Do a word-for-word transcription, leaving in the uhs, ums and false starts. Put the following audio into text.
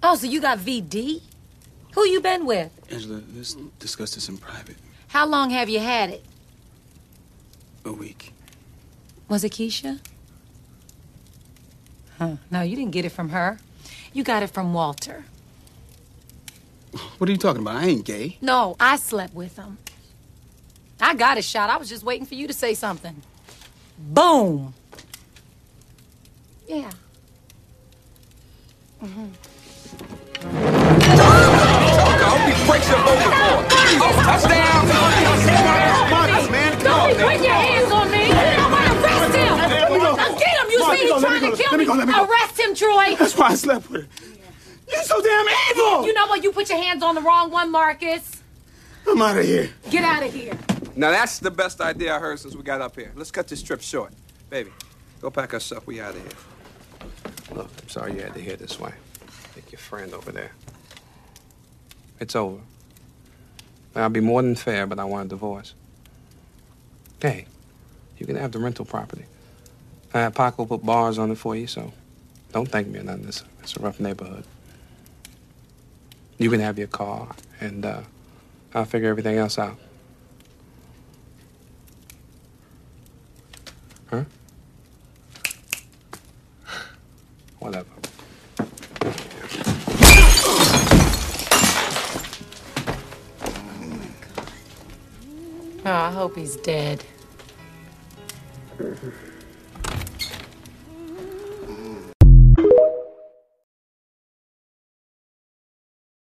Oh, so you got V D? Who you been with? Angela, let's discuss this in private. How long have you had it? A week. Was it Keisha? Huh. No, you didn't get it from her. You got it from Walter. What are you talking about? I ain't gay. No, I slept with him. I got a shot. I was just waiting for you to say something. Boom. Yeah. Mm-hmm. I hope he breaks your overboard. Oh, touchdown! Marcus, man, come on, Don't be putting your hands on me. I'm gonna arrest him. Now get him. You see he's trying to kill me. Arrest him, Troy. That's why I slept with her. You're so damn evil! You know what? You put your hands on the wrong one, Marcus. I'm out of here. Get out of here. Now that's the best idea I heard since we got up here. Let's cut this trip short. Baby, go pack our stuff. We out of here. Look, I'm sorry you had to hear this way. Take your friend over there. It's over. I'll be more than fair, but I want a divorce. Hey, you can have the rental property. Uh, Paco will put bars on it for you, so don't thank me or nothing. It's, it's a rough neighborhood. You can have your car, and uh, I'll figure everything else out. Huh? Whatever. Oh, I hope he's dead. Mm-hmm.